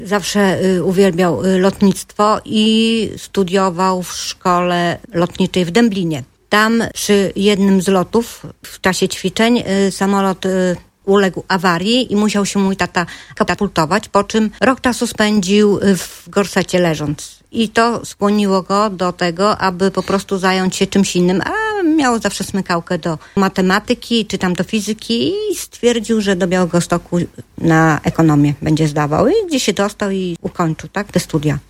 Zawsze uwielbiał lotnictwo i studiował w szkole lotniczej w Dęblinie. Tam przy jednym z lotów w czasie ćwiczeń samolot uległ awarii i musiał się mój tata katapultować, po czym rok czasu spędził w gorsecie leżąc. I to skłoniło go do tego, aby po prostu zająć się czymś innym, a miał zawsze smykałkę do matematyki czy tam do fizyki i stwierdził, że do Białegostoku na ekonomię będzie zdawał. I gdzie się dostał i ukończył te studia.